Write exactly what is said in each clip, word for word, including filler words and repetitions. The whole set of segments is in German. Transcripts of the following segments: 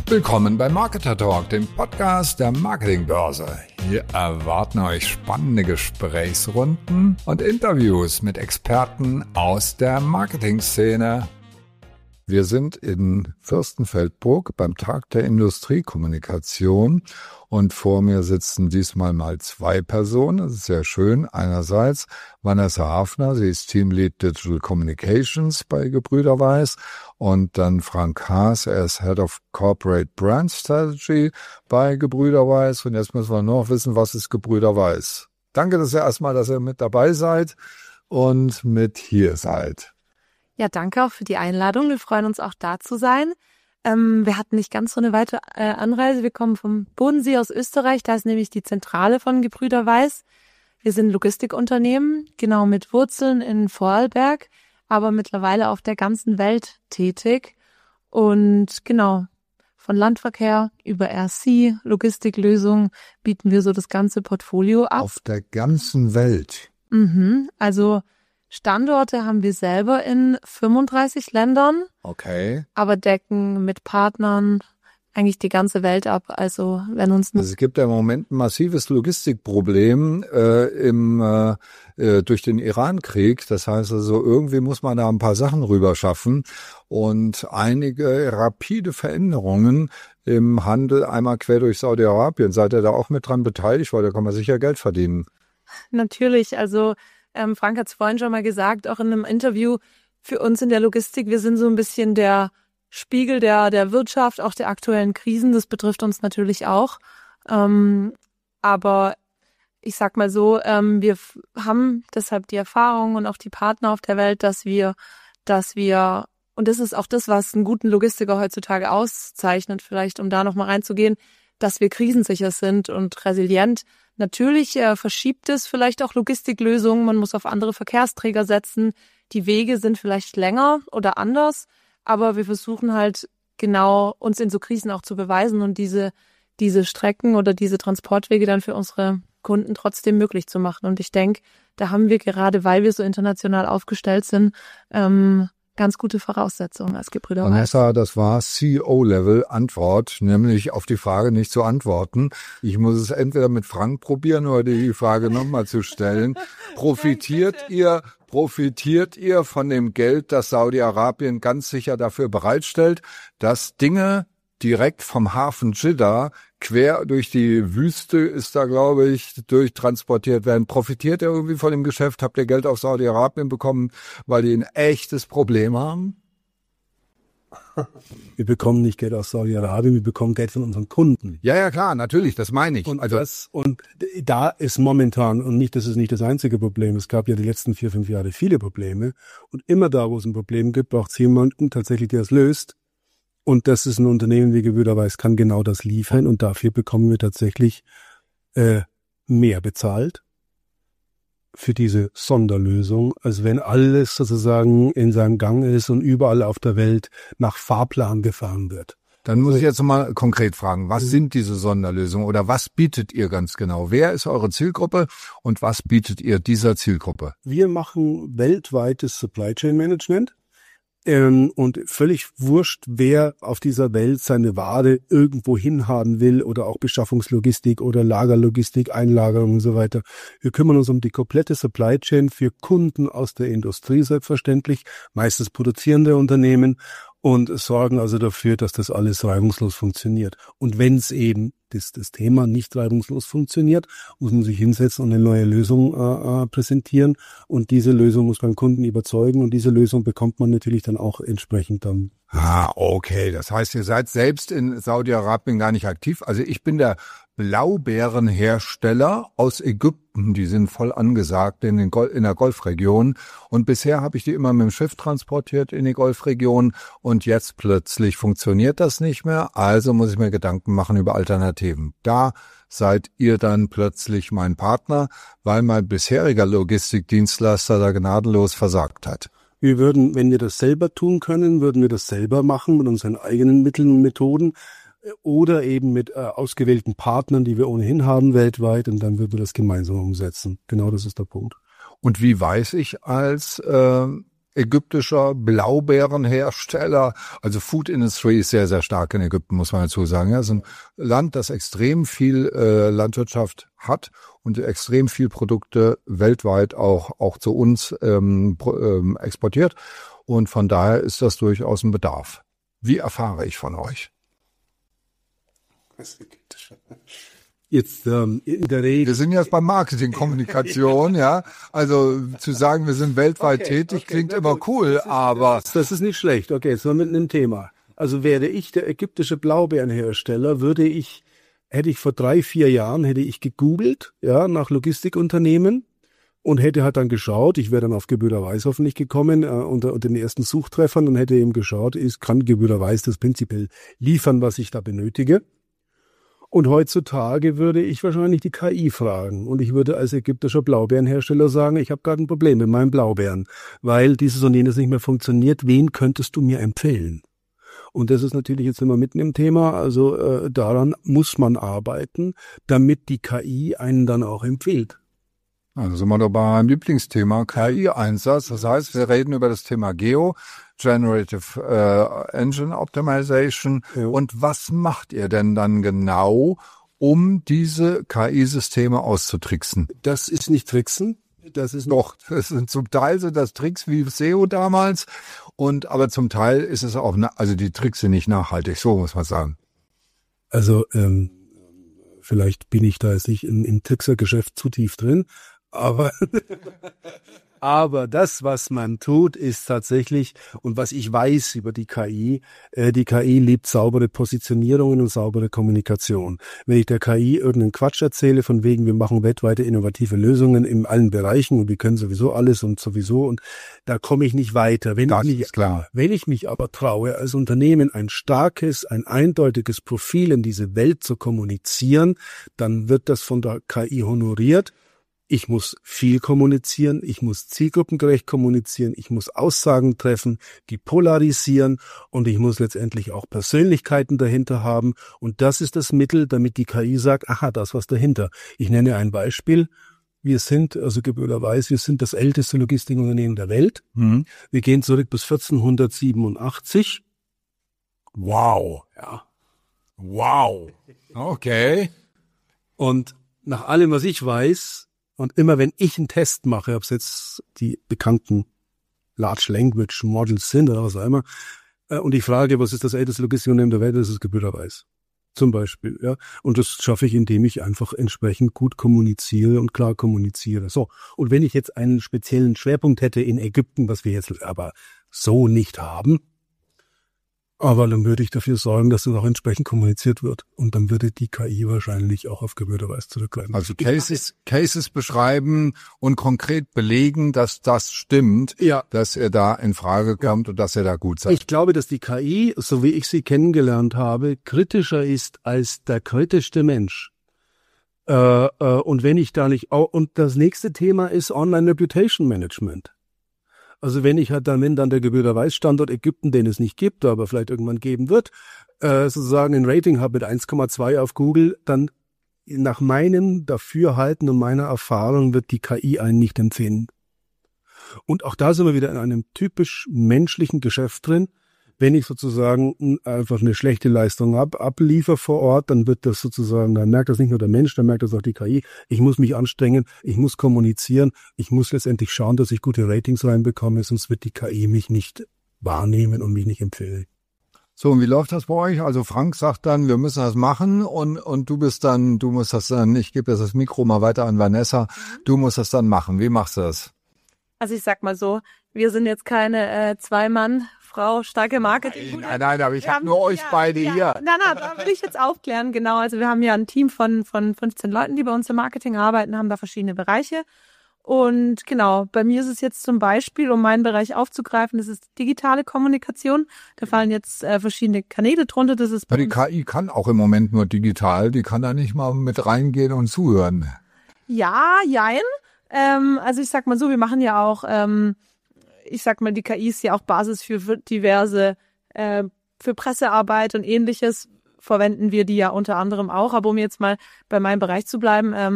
Willkommen bei Marketer Talk, dem Podcast der Marketingbörse. Hier erwarten euch spannende Gesprächsrunden und Interviews mit Experten aus der Marketingszene. Wir sind in Fürstenfeldbruck beim Tag der Industriekommunikation und vor mir sitzen diesmal mal zwei Personen. Das ist sehr schön. Einerseits Vanessa Hafner, sie ist Teamlead Digital Communications bei Gebrüder Weiss, und dann Frank Haas, er ist Head of Corporate Brand Strategy bei Gebrüder Weiss. Und jetzt müssen wir noch wissen, was ist Gebrüder Weiss. Danke, dass ihr erstmal, dass ihr mit dabei seid und mit hier seid. Ja, danke auch für die Einladung. Wir freuen uns auch, da zu sein. Ähm, wir hatten nicht ganz so eine weite äh, Anreise. Wir kommen vom Bodensee aus Österreich. Da ist nämlich die Zentrale von Gebrüder Weiss. Wir sind Logistikunternehmen, genau mit Wurzeln in Vorarlberg, aber mittlerweile auf der ganzen Welt tätig. Und genau, von Landverkehr über R C, Logistiklösungen bieten wir so das ganze Portfolio ab. Auf der ganzen Welt? Mhm, also Standorte haben wir selber in fünfunddreißig Ländern, okay, aber decken mit Partnern eigentlich die ganze Welt ab. Also wenn uns also es gibt ja im Moment ein massives Logistikproblem äh, im äh, äh, durch den Iran-Krieg. Das heißt also, irgendwie muss man da ein paar Sachen rüber schaffen und einige rapide Veränderungen im Handel einmal quer durch Saudi-Arabien. Seid ihr da auch mit dran beteiligt? Weil da kann man sicher Geld verdienen. Natürlich, also Ähm, Frank hat es vorhin schon mal gesagt, auch in einem Interview, für uns in der Logistik, wir sind so ein bisschen der Spiegel der der Wirtschaft, auch der aktuellen Krisen. Das betrifft uns natürlich auch. Ähm, aber ich sag mal so, ähm, wir f- haben deshalb die Erfahrung und auch die Partner auf der Welt, dass wir, dass wir, und das ist auch das, was einen guten Logistiker heutzutage auszeichnet, vielleicht um da nochmal reinzugehen, dass wir krisensicher sind und resilient. Natürlich äh, verschiebt es vielleicht auch Logistiklösungen, man muss auf andere Verkehrsträger setzen, die Wege sind vielleicht länger oder anders, aber wir versuchen halt genau uns in so Krisen auch zu beweisen und diese diese Strecken oder diese Transportwege dann für unsere Kunden trotzdem möglich zu machen. Und ich denke, da haben wir gerade, weil wir so international aufgestellt sind, ähm, ganz gute Voraussetzungen als Gebrüder Weiss. Vanessa, das war C E O-Level-Antwort, nämlich auf die Frage nicht zu antworten. Ich muss es entweder mit Frank probieren oder die Frage nochmal zu stellen. Profitiert ihr, profitiert ihr von dem Geld, das Saudi-Arabien ganz sicher dafür bereitstellt, dass Dinge direkt vom Hafen Jeddah quer durch die Wüste ist da, glaube ich, durchtransportiert werden? Profitiert ihr irgendwie von dem Geschäft? Habt ihr Geld auf Saudi-Arabien bekommen, weil die ein echtes Problem haben? Wir bekommen nicht Geld aus Saudi-Arabien, wir bekommen Geld von unseren Kunden. Ja, ja, klar, natürlich, das meine ich. Und, also das, und da ist momentan, und nicht, das ist nicht das einzige Problem, es gab ja die letzten vier, fünf Jahre viele Probleme, und immer da, wo es ein Problem gibt, braucht es jemanden tatsächlich, der es löst. Und das ist ein Unternehmen wie Gebrüder Weiss, kann genau das liefern, und dafür bekommen wir tatsächlich äh, mehr bezahlt für diese Sonderlösung, als wenn alles sozusagen in seinem Gang ist und überall auf der Welt nach Fahrplan gefahren wird. Dann muss ich jetzt mal konkret fragen, was sind diese Sonderlösungen oder was bietet ihr ganz genau? Wer ist eure Zielgruppe und was bietet ihr dieser Zielgruppe? Wir machen weltweites Supply Chain Management. Ähm, und völlig wurscht, wer auf dieser Welt seine Ware irgendwo hinhaben will, oder auch Beschaffungslogistik oder Lagerlogistik, Einlagerung und so weiter. Wir kümmern uns um die komplette Supply Chain für Kunden aus der Industrie selbstverständlich, meistens produzierende Unternehmen, und sorgen also dafür, dass das alles reibungslos funktioniert. Und wenn es eben das, das Thema nicht reibungslos funktioniert, muss man sich hinsetzen und eine neue Lösung äh, äh, präsentieren, und diese Lösung muss beim Kunden überzeugen, und diese Lösung bekommt man natürlich dann auch entsprechend dann. Ah, okay. Das heißt, ihr seid selbst in Saudi-Arabien gar nicht aktiv. Also ich bin der Blaubeerenhersteller aus Ägypten. Die sind voll angesagt in, den Gol- in der Golfregion. Und bisher habe ich die immer mit dem Schiff transportiert in die Golfregion. Und jetzt plötzlich funktioniert das nicht mehr. Also muss ich mir Gedanken machen über Alternativen. Da seid ihr dann plötzlich mein Partner, weil mein bisheriger Logistikdienstleister da gnadenlos versagt hat. Wir würden, wenn wir das selber tun können, würden wir das selber machen mit unseren eigenen Mitteln und Methoden, oder eben mit äh, ausgewählten Partnern, die wir ohnehin haben weltweit, und dann würden wir das gemeinsam umsetzen. Genau, das ist der Punkt. Und wie weiß ich als äh, ägyptischer Blaubeerenhersteller. Also Food Industry ist sehr, sehr stark in Ägypten, muss man dazu sagen. Ja, es ist ein Land, das extrem viel äh, Landwirtschaft hat und extrem viel Produkte weltweit auch auch zu uns ähm, ähm, exportiert. Und von daher ist das durchaus ein Bedarf. Wie erfahre ich von euch? Jetzt ähm, in der Regel. Wir sind jetzt bei Marketing-Kommunikation, ja. Also zu sagen, wir sind weltweit Okay, tätig, okay, klingt na immer gut. cool, Das ist, aber Das, das ist nicht schlecht. Okay, jetzt sind wir mitten im Thema. Also wäre ich der ägyptische Blaubeerenhersteller, würde ich, hätte ich vor drei, vier Jahren, hätte ich gegoogelt, ja, nach Logistikunternehmen und hätte halt dann geschaut, ich wäre dann auf Gebrüder Weiß hoffentlich gekommen, äh, unter, unter den ersten Suchtreffern und hätte eben geschaut, ist, kann Gebrüder Weiß das prinzipiell liefern, was ich da benötige. Und heutzutage würde ich wahrscheinlich die K I fragen. Und ich würde als ägyptischer Blaubeerenhersteller sagen, ich habe gerade ein Problem mit meinem Blaubeeren, weil dieses und jenes nicht mehr funktioniert. Wen könntest du mir empfehlen? Und das ist natürlich jetzt immer mitten im Thema. Also äh, daran muss man arbeiten, damit die K I einen dann auch empfiehlt. also sind wir doch beim Lieblingsthema K I-Einsatz. Das heißt, wir reden über das Thema Geo, Generative äh, Engine Optimization. Ja. Und was macht ihr denn dann genau, um diese K I-Systeme auszutricksen? Das ist nicht Tricksen. Das ist Doch, das sind zum Teil sind das Tricks wie S E O damals. Und aber zum Teil ist es auch, na, also die Tricks sind nicht nachhaltig, so muss man sagen. Also ähm, vielleicht bin ich da jetzt nicht im, im Trickser-Geschäft zu tief drin, aber aber das, was man tut, ist tatsächlich, und was ich weiß über die K I, äh, die K I liebt saubere Positionierungen und saubere Kommunikation. Wenn ich der K I irgendeinen Quatsch erzähle, von wegen, wir machen weltweite innovative Lösungen in allen Bereichen und wir können sowieso alles und sowieso, und da komme ich nicht weiter. Wenn Das ich mich, ist klar. Wenn ich mich aber traue, als Unternehmen ein starkes, ein eindeutiges Profil in diese Welt zu kommunizieren, dann wird das von der K I honoriert. Ich muss viel kommunizieren, ich muss zielgruppengerecht kommunizieren, ich muss Aussagen treffen, die polarisieren, und ich muss letztendlich auch Persönlichkeiten dahinter haben. Und das ist das Mittel, damit die K I sagt, aha, da ist was dahinter. Ich nenne ein Beispiel. Wir sind, also Gebrüder Weiß, wir sind das älteste Logistikunternehmen der Welt. Mhm. Wir gehen zurück bis vierzehnhundertsiebenundachtzig. Wow. Ja. Wow. Okay. Und nach allem, was ich weiß, und immer wenn ich einen Test mache, ob es jetzt die bekannten Large Language Models sind oder was auch immer, äh, und ich frage, was ist das älteste Logistikunternehmen der Welt, das ist Gebrüder Weiß. Zum Beispiel, ja. Und das schaffe ich, indem ich einfach entsprechend gut kommuniziere und klar kommuniziere. So. Und wenn ich jetzt einen speziellen Schwerpunkt hätte in Ägypten, was wir jetzt aber so nicht haben, aber dann würde ich dafür sorgen, dass das auch entsprechend kommuniziert wird. Und dann würde die K I wahrscheinlich auch auf Gebrüder Weiß zurückgreifen. Also Cases, Cases beschreiben und konkret belegen, dass das stimmt, Ja. dass er da in Frage kommt und dass er da gut seid. Ich glaube, dass die K I, so wie ich sie kennengelernt habe, kritischer ist als der kritischste Mensch. Äh, äh, und wenn ich da nicht, oh, und das nächste Thema ist Online Reputation Management. Also wenn ich halt dann, wenn dann der Gebrüder Weiß Standort Ägypten, den es nicht gibt, aber vielleicht irgendwann geben wird, äh, sozusagen ein Rating habe mit eins Komma zwei auf Google, dann nach meinem Dafürhalten und meiner Erfahrung wird die K I einen nicht empfehlen. Und auch da sind wir wieder in einem typisch menschlichen Geschäft drin. Wenn ich sozusagen einfach eine schlechte Leistung ab, abliefer vor Ort, dann wird das sozusagen, dann merkt das nicht nur der Mensch, dann merkt das auch die K I. Ich muss mich anstrengen, ich muss kommunizieren, ich muss letztendlich schauen, dass ich gute Ratings reinbekomme, sonst wird die K I mich nicht wahrnehmen und mich nicht empfehlen. So, und wie läuft das bei euch? Also Frank sagt dann, wir müssen das machen, und und du bist dann, du musst das dann, ich gebe jetzt das Mikro mal weiter an Vanessa, du musst das dann machen. Wie machst du das? Also ich sag mal so, wir sind jetzt keine äh, Zwei-Mann- Frau, starke Marketing. Nein, nein, aber ich Wir habe nur euch ja, beide ja, hier. Nein, nein, da will ich jetzt aufklären, genau. Also wir haben ja ein Team von von fünfzehn Leuten, die bei uns im Marketing arbeiten, haben da verschiedene Bereiche. Und genau, bei mir ist es jetzt zum Beispiel, um meinen Bereich aufzugreifen, das ist digitale Kommunikation. Da fallen jetzt äh, verschiedene Kanäle drunter. Das ist bei Ja, die uns K I kann auch im Moment nur digital, die kann da nicht mal mit reingehen und zuhören. Ja, jein. Ähm, also ich sag mal so, wir machen ja auch, ähm, ich sag mal, die K I ist ja auch Basis für diverse, äh, für Pressearbeit und Ähnliches, verwenden wir die ja unter anderem auch. Aber um jetzt mal bei meinem Bereich zu bleiben, ähm,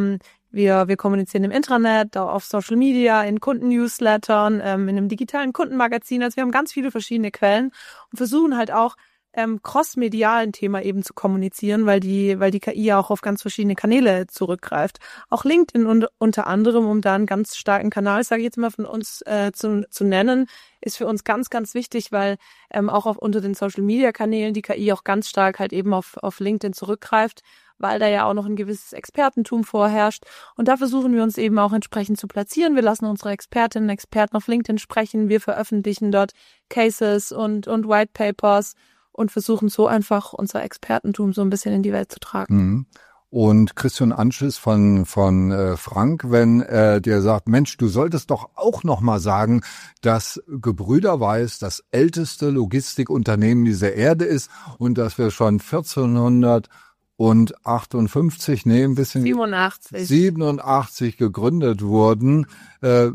Wir, wir kommunizieren im Intranet, auf Social Media, in Kundennewslettern, ähm, in einem digitalen Kundenmagazin. Also wir haben ganz viele verschiedene Quellen und versuchen halt auch ähm, crossmedial ein Thema eben zu kommunizieren, weil die, weil die K I ja auch auf ganz verschiedene Kanäle zurückgreift. Auch LinkedIn und, unter anderem, um da einen ganz starken Kanal, sage ich jetzt mal, von uns äh, zu, zu nennen, ist für uns ganz, ganz wichtig, weil ähm, auch auf, unter den Social-Media-Kanälen die K I auch ganz stark halt eben auf, auf LinkedIn zurückgreift, weil da ja auch noch ein gewisses Expertentum vorherrscht. Und da versuchen wir uns eben auch entsprechend zu platzieren. Wir lassen unsere Expertinnen und Experten auf LinkedIn sprechen. Wir veröffentlichen dort Cases und, und White Papers und versuchen so einfach unser Expertentum so ein bisschen in die Welt zu tragen. Mhm. Und Christian Anschiss von von äh, Frank, wenn äh, der sagt, Mensch, du solltest doch auch noch mal sagen, dass Gebrüder Weiß das älteste Logistikunternehmen dieser Erde ist und dass wir schon vierzehnhundertachtundfünfzig, nee, ein bisschen siebenundachtzig siebenundachtzig gegründet wurden, äh,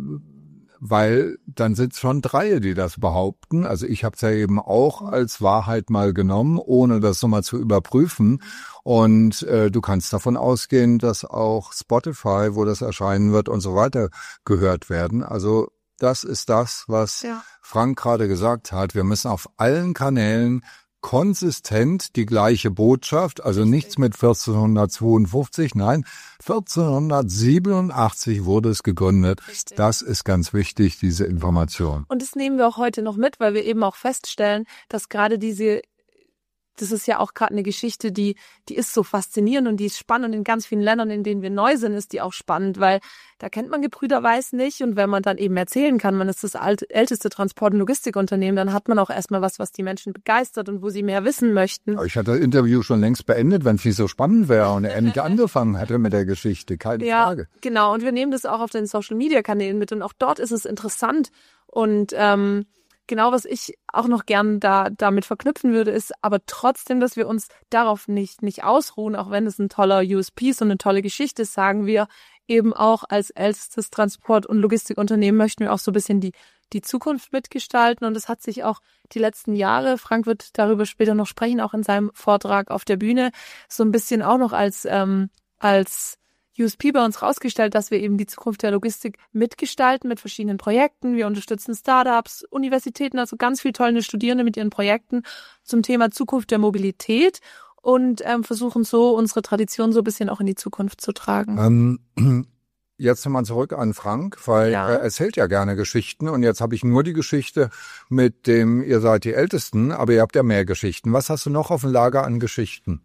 weil dann sind es schon drei, die das behaupten. Also ich habe es ja eben auch als Wahrheit mal genommen, ohne das nochmal zu überprüfen. Und äh, du kannst davon ausgehen, dass auch Spotify, wo das erscheinen wird und so weiter, gehört werden. Also das ist das, was ja. Frank gerade gesagt hat. Wir müssen auf allen Kanälen konsistent die gleiche Botschaft, also nichts mit vierzehnhundertzweiundfünfzig, nein, vierzehnhundertsiebenundachtzig wurde es gegründet. Richtig. Das ist ganz wichtig, diese Information. Und das nehmen wir auch heute noch mit, weil wir eben auch feststellen, dass gerade diese Das ist ja auch gerade eine Geschichte, die die ist so faszinierend und die ist spannend. Und in ganz vielen Ländern, in denen wir neu sind, ist die auch spannend, weil da kennt man Gebrüder Weiß nicht. Und wenn man dann eben erzählen kann, man ist das alt, älteste Transport- und Logistikunternehmen, dann hat man auch erstmal was, was die Menschen begeistert und wo sie mehr wissen möchten. Ich hatte das Interview schon längst beendet, wenn es nicht so spannend wäre und er endlich angefangen hätte mit der Geschichte. Keine ja, Frage. Genau. Und wir nehmen das auch auf den Social-Media-Kanälen mit. Und auch dort ist es interessant. Und ähm, genau, was ich auch noch gern da damit verknüpfen würde, ist aber trotzdem, dass wir uns darauf nicht nicht ausruhen, auch wenn es ein toller U S P ist und eine tolle Geschichte ist, sagen wir eben auch als ältestes Transport- und Logistikunternehmen möchten wir auch so ein bisschen die die Zukunft mitgestalten. Und es hat sich auch die letzten Jahre, Frank wird darüber später noch sprechen, auch in seinem Vortrag auf der Bühne, so ein bisschen auch noch als ähm, als U S P bei uns rausgestellt, dass wir eben die Zukunft der Logistik mitgestalten mit verschiedenen Projekten. Wir unterstützen Startups, Universitäten, also ganz viele tolle Studierende mit ihren Projekten zum Thema Zukunft der Mobilität und ähm, versuchen so unsere Tradition so ein bisschen auch in die Zukunft zu tragen. Ähm, jetzt nochmal zurück an Frank, weil ja. er erzählt ja gerne Geschichten und jetzt habe ich nur die Geschichte mit dem, ihr seid die Ältesten, aber ihr habt ja mehr Geschichten. Was hast du noch auf dem Lager an Geschichten?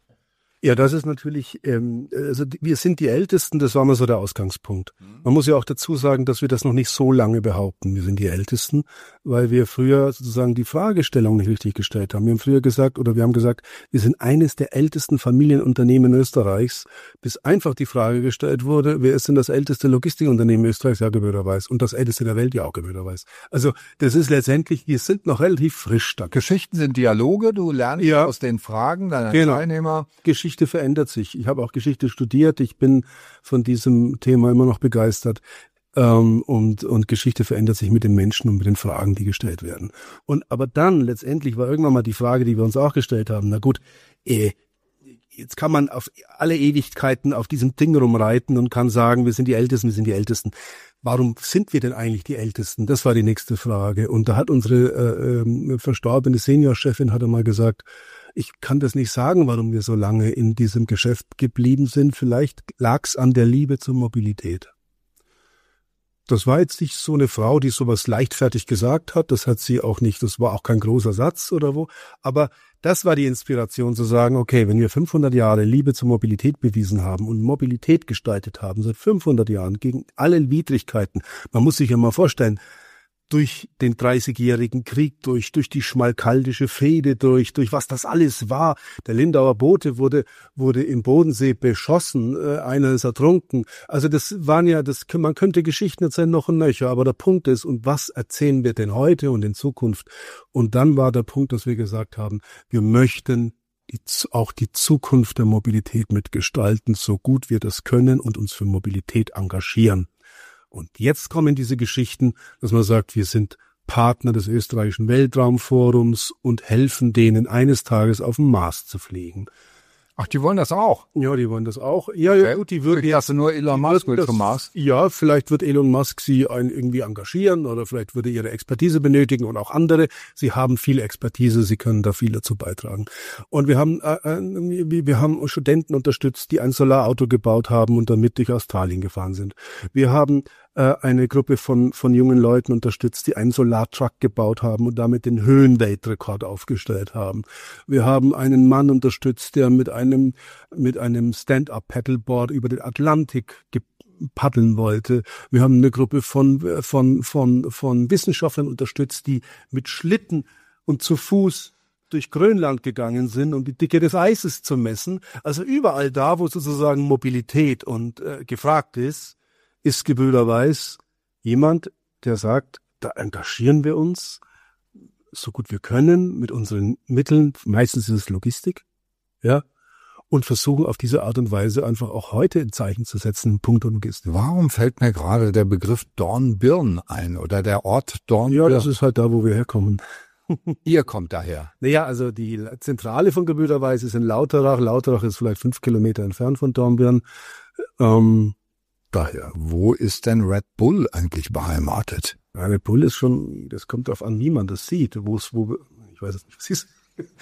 Ja, das ist natürlich, ähm, also wir sind die Ältesten, das war mal so der Ausgangspunkt. Man muss ja auch dazu sagen, dass wir das noch nicht so lange behaupten, wir sind die Ältesten, weil wir früher sozusagen die Fragestellung nicht richtig gestellt haben. Wir haben früher gesagt, oder wir haben gesagt, wir sind eines der ältesten Familienunternehmen Österreichs, bis einfach die Frage gestellt wurde, wer ist denn das älteste Logistikunternehmen Österreichs? Ja, Gebrüder Weiß. Und das älteste der Welt? Ja, auch Gebrüder Weiß. Also das ist letztendlich, wir sind noch relativ frisch da. Geschichten sind Dialoge, du lernst ja aus den Fragen deiner genau. Teilnehmer. Geschichte Geschichte verändert sich. Ich habe auch Geschichte studiert. Ich bin von diesem Thema immer noch begeistert. Ähm, und, und Geschichte verändert sich mit den Menschen und mit den Fragen, die gestellt werden. Und aber dann letztendlich war irgendwann mal die Frage, die wir uns auch gestellt haben. Na gut, eh, jetzt kann man auf alle Ewigkeiten auf diesem Ding rumreiten und kann sagen, wir sind die Ältesten, wir sind die Ältesten. Warum sind wir denn eigentlich die Ältesten? Das war die nächste Frage. Und da hat unsere äh, äh, verstorbene Seniorchefin hat einmal gesagt, ich kann das nicht sagen, warum wir so lange in diesem Geschäft geblieben sind. Vielleicht lag's an der Liebe zur Mobilität. Das war jetzt nicht so eine Frau, die sowas leichtfertig gesagt hat. Das hat sie auch nicht. Das war auch kein großer Satz oder wo. Aber das war die Inspiration zu sagen, okay, wenn wir fünfhundert Jahre Liebe zur Mobilität bewiesen haben und Mobilität gestaltet haben, seit fünfhundert Jahren gegen alle Widrigkeiten. Man muss sich ja mal vorstellen, durch den dreißigjährigen Krieg, durch durch die schmalkaldische Fehde, durch durch was das alles war. Der Lindauer Bote wurde wurde im Bodensee beschossen, äh, einer ist ertrunken. Also das waren ja, das man könnte Geschichten erzählen noch und nöcher, aber der Punkt ist, und was erzählen wir denn heute und in Zukunft? Und dann war der Punkt, dass wir gesagt haben, wir möchten die, auch die Zukunft der Mobilität mitgestalten, so gut wir das können und uns für Mobilität engagieren. Und jetzt kommen diese Geschichten, dass man sagt, wir sind Partner des österreichischen Weltraumforums und helfen denen, eines Tages auf den Mars zu fliegen. Ach, die wollen das auch? Ja, die wollen das auch. Ja, ja, gut, die würden jetzt nur Elon Musk will zum Mars. Ja, vielleicht wird Elon Musk sie ein, irgendwie engagieren oder vielleicht würde ihre Expertise benötigen und auch andere. Sie haben viel Expertise, sie können da viel dazu beitragen. Und wir haben, äh, wir haben Studenten unterstützt, die ein Solarauto gebaut haben und damit durch Australien gefahren sind. Wir haben äh, eine Gruppe von, von jungen Leuten unterstützt, die einen Solartruck gebaut haben und damit den Höhenweltrekord aufgestellt haben. Wir haben einen Mann unterstützt, der mit einem, mit einem Stand-up-Paddleboard über den Atlantik paddeln wollte. Wir haben eine Gruppe von, von, von, von Wissenschaftlern unterstützt, die mit Schlitten und zu Fuß durch Grönland gegangen sind, um die Dicke des Eises zu messen. Also überall da, wo sozusagen Mobilität und äh, gefragt ist, ist Gebrüder Weiß jemand, der sagt, da engagieren wir uns so gut wir können mit unseren Mitteln, meistens ist es Logistik, ja, und versuchen auf diese Art und Weise einfach auch heute ein Zeichen zu setzen im Punkt Logistik. Warum fällt mir gerade der Begriff Dornbirn ein oder der Ort Dornbirn? Ja, das ist halt da, wo wir herkommen. Ihr kommt daher? Naja, also die Zentrale von Gebrüder Weiß ist in Lauterach. Lauterach ist vielleicht fünf Kilometer entfernt von Dornbirn. Ähm, daher. Wo ist denn Red Bull eigentlich beheimatet? Ja, Red Bull ist schon, das kommt darauf an, wie man das sieht. Wo es, wo, ich weiß es nicht, was ist.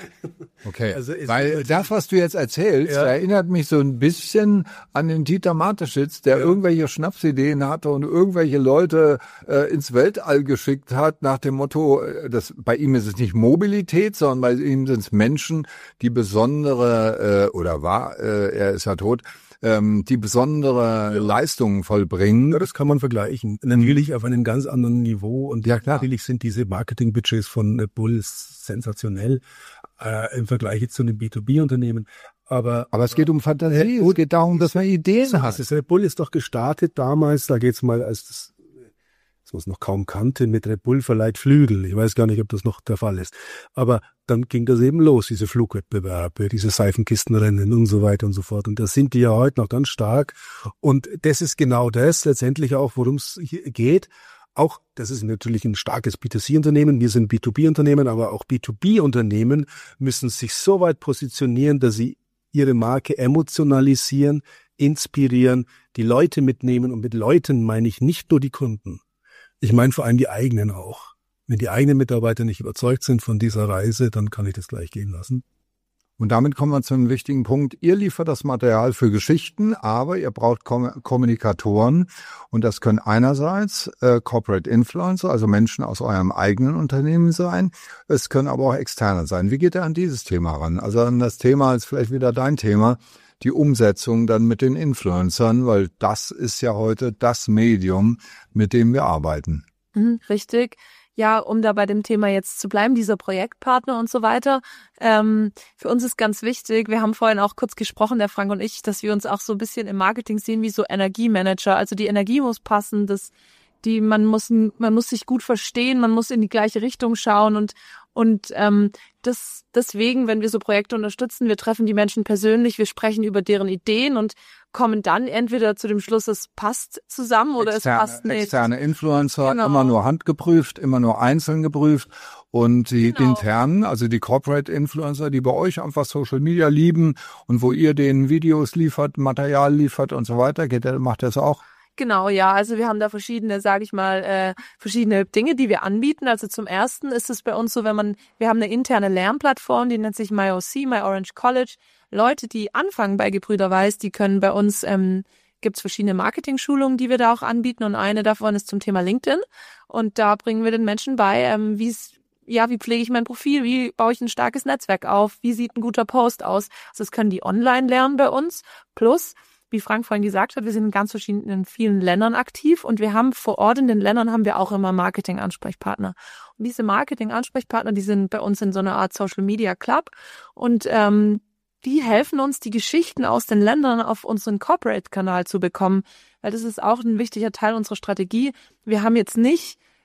Okay, also weil das, was du jetzt erzählst, ja, erinnert mich so ein bisschen an den Dieter Mateschitz, der ja. irgendwelche Schnapsideen hatte und irgendwelche Leute äh, ins Weltall geschickt hat nach dem Motto, das, bei ihm ist es nicht Mobilität, sondern bei ihm sind es Menschen, die besondere, äh, oder war, äh, er ist ja tot, ähm, die besondere ja. Leistungen vollbringen. Ja, das kann man vergleichen. Natürlich auf einem ganz anderen Niveau und ja, klar. Natürlich sind diese Marketingbudgets von Red Bull sensationell äh, im Vergleich zu einem B zwei B-Unternehmen. Aber, aber es geht um Fantasie, es geht darum, dass man Ideen hat. Das Red Bull ist doch gestartet damals, da geht's mal als das, das was noch kaum kannte, mit Red Bull verleiht Flügel. Ich weiß gar nicht, ob das noch der Fall ist. Aber dann ging das eben los, diese Flugwettbewerbe, diese Seifenkistenrennen und so weiter und so fort. Und da sind die ja heute noch ganz stark. Und das ist genau das letztendlich auch, worum es hier geht. Auch, das ist natürlich ein starkes B zwei C-Unternehmen, wir sind B zwei B-Unternehmen, aber auch B zwei B-Unternehmen müssen sich so weit positionieren, dass sie ihre Marke emotionalisieren, inspirieren, die Leute mitnehmen. Und mit Leuten meine ich nicht nur die Kunden. Ich meine vor allem die eigenen auch. Wenn die eigenen Mitarbeiter nicht überzeugt sind von dieser Reise, dann kann ich das gleich gehen lassen. Und damit kommen wir zu einem wichtigen Punkt. Ihr liefert das Material für Geschichten, aber ihr braucht Kom- Kommunikatoren. Und das können einerseits äh, Corporate Influencer, also Menschen aus eurem eigenen Unternehmen sein. Es können aber auch Externe sein. Wie geht ihr an dieses Thema ran? Also an das Thema ist vielleicht wieder dein Thema, die Umsetzung dann mit den Influencern, weil das ist ja heute das Medium, mit dem wir arbeiten. Mhm, richtig. Ja, um da bei dem Thema jetzt zu bleiben, dieser Projektpartner und so weiter. Ähm, für uns ist ganz wichtig, wir haben vorhin auch kurz gesprochen, der Frank und ich, dass wir uns auch so ein bisschen im Marketing sehen wie so Energiemanager. Also die Energie muss passen, das, die, man muss, man muss sich gut verstehen, man muss in die gleiche Richtung schauen und, und ähm, das, deswegen, wenn wir so Projekte unterstützen, wir treffen die Menschen persönlich, wir sprechen über deren Ideen und kommen dann entweder zu dem Schluss, es passt zusammen oder externe, es passt nicht. Externe Influencer, genau. immer nur handgeprüft, immer nur einzeln geprüft. Und die genau. internen, also die Corporate Influencer, die bei euch einfach Social Media lieben und wo ihr denen Videos liefert, Material liefert und so weiter, geht der, macht das auch? Genau, ja, also wir haben da verschiedene, sage ich mal, äh, verschiedene Dinge, die wir anbieten. Also zum Ersten ist es bei uns so, wenn man, wir haben eine interne Lernplattform, die nennt sich MyOC, My Orange College. Leute, die anfangen bei Gebrüder Weiß, die können bei uns, ähm, gibt's verschiedene Marketing-Schulungen, die wir da auch anbieten und eine davon ist zum Thema LinkedIn und da bringen wir den Menschen bei, ähm, wie es ja, wie pflege ich mein Profil, wie baue ich ein starkes Netzwerk auf, wie sieht ein guter Post aus. Also das können die online lernen bei uns, plus wie Frank vorhin gesagt hat, wir sind in ganz verschiedenen, in vielen Ländern aktiv und wir haben vor Ort in den Ländern haben wir auch immer Marketing-Ansprechpartner. Und diese Marketing-Ansprechpartner, die sind bei uns in so einer Art Social-Media-Club und ähm, die helfen uns, die Geschichten aus den Ländern auf unseren Corporate-Kanal zu bekommen, weil das ist auch ein wichtiger Teil unserer Strategie. Wir haben jetzt nicht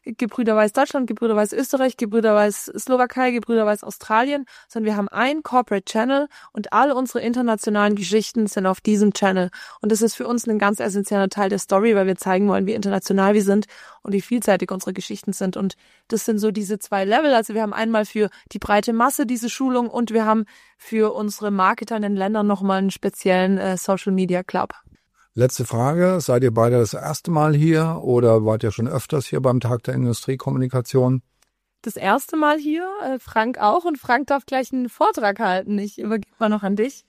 Gebrüder Weiss Deutschland, Gebrüder Weiss Österreich, Gebrüder Weiss Slowakei, Gebrüder Weiss Australien, sondern wir haben einen Corporate Channel und all unsere internationalen Geschichten sind auf diesem Channel. Und das ist für uns ein ganz essentieller Teil der Story, weil wir zeigen wollen, wie international wir sind und wie vielseitig unsere Geschichten sind. Und das sind so diese zwei Level. Also wir haben einmal für die breite Masse diese Schulung und wir haben für unsere Marketer in den Ländern nochmal einen speziellen äh, Social Media Club. Letzte Frage, seid ihr beide das erste Mal hier oder wart ihr schon öfters hier beim Tag der Industriekommunikation? Das erste Mal hier, äh, Frank auch, und Frank darf gleich einen Vortrag halten. Ich übergebe mal noch an dich.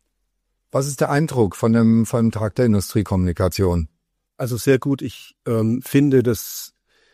Was ist der Eindruck von dem, von dem Tag der Industriekommunikation? Also sehr gut. Ich ähm, finde, dass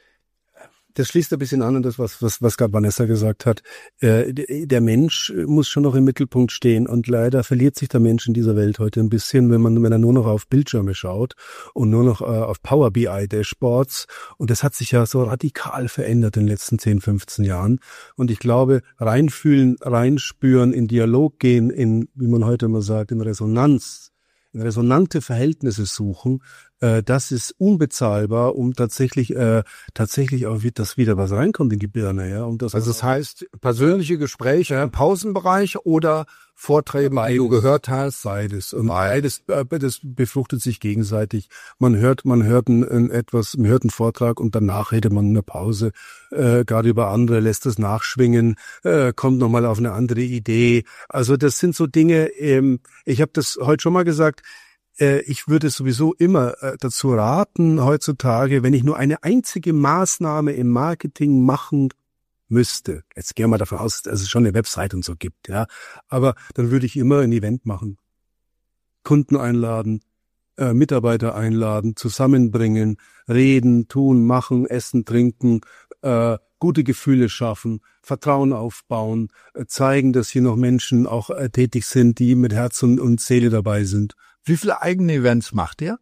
das schließt ein bisschen an an das, was was was gerade Vanessa gesagt hat. Äh, der Mensch muss schon noch im Mittelpunkt stehen und leider verliert sich der Mensch in dieser Welt heute ein bisschen, wenn man wenn er nur noch auf Bildschirme schaut und nur noch äh, auf Power B I Dashboards. Und das hat sich ja so radikal verändert in den letzten zehn, fünfzehn Jahren. Und ich glaube, reinfühlen, reinspüren, in Dialog gehen, in, wie man heute immer sagt, in Resonanz, in resonante Verhältnisse suchen, äh, das ist unbezahlbar, um tatsächlich äh, tatsächlich auch, dass wieder was reinkommt in die Birne. Ja? Und das also das heißt, persönliche Gespräche im Pausenbereich oder Vorträge, die du gehört hast? Beides. Und beides, äh, das befruchtet sich gegenseitig. Man hört, man hört ein, ein etwas, man hört einen Vortrag und danach redet man in der Pause äh, gerade über andere, lässt es nachschwingen, äh, kommt nochmal auf eine andere Idee. Also das sind so Dinge, ähm, ich habe das heute schon mal gesagt, äh, ich würde sowieso immer äh, dazu raten, heutzutage, wenn ich nur eine einzige Maßnahme im Marketing machen müsste, jetzt gehen wir mal davon aus, dass es schon eine Website und so gibt, ja, aber dann würde ich immer ein Event machen, Kunden einladen, äh, Mitarbeiter einladen, zusammenbringen, reden, tun, machen, essen, trinken, äh, gute Gefühle schaffen, Vertrauen aufbauen, äh, zeigen, dass hier noch Menschen auch äh, tätig sind, die mit Herz und, und Seele dabei sind. Wie viele eigene Events macht ihr?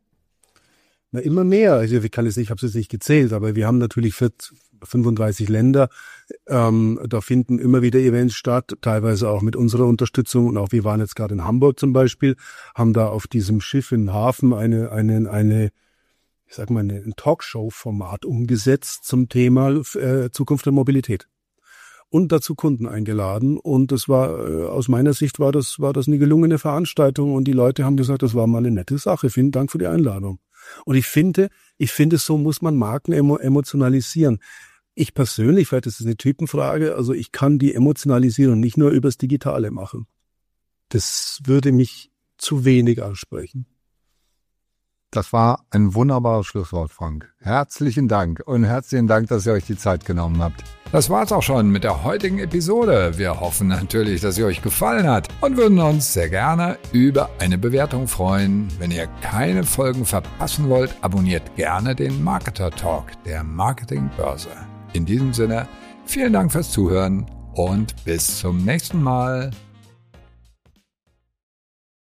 Na, immer mehr. Also ich kann es nicht, ich habe es jetzt nicht gezählt, aber wir haben natürlich fünfunddreißig Länder. Ähm, da finden immer wieder Events statt, teilweise auch mit unserer Unterstützung. Und auch wir waren jetzt gerade in Hamburg zum Beispiel, haben da auf diesem Schiff in Hafen eine, eine, eine, ich sag mal, ein Talkshow-Format umgesetzt zum Thema äh, Zukunft der Mobilität. Und dazu Kunden eingeladen. Und das war, äh, aus meiner Sicht war das, war das eine gelungene Veranstaltung. Und die Leute haben gesagt, das war mal eine nette Sache. Vielen Dank für die Einladung. Und ich finde, ich finde, so muss man Marken emo- emotionalisieren. Ich persönlich, vielleicht ist es eine Typenfrage, also ich kann die Emotionalisierung nicht nur übers Digitale machen. Das würde mich zu wenig ansprechen. Das war ein wunderbares Schlusswort, Frank. Herzlichen Dank und herzlichen Dank, dass ihr euch die Zeit genommen habt. Das war's auch schon mit der heutigen Episode. Wir hoffen natürlich, dass sie euch gefallen hat und würden uns sehr gerne über eine Bewertung freuen. Wenn ihr keine Folgen verpassen wollt, abonniert gerne den Marketer Talk der Marketingbörse. In diesem Sinne, vielen Dank fürs Zuhören und bis zum nächsten Mal.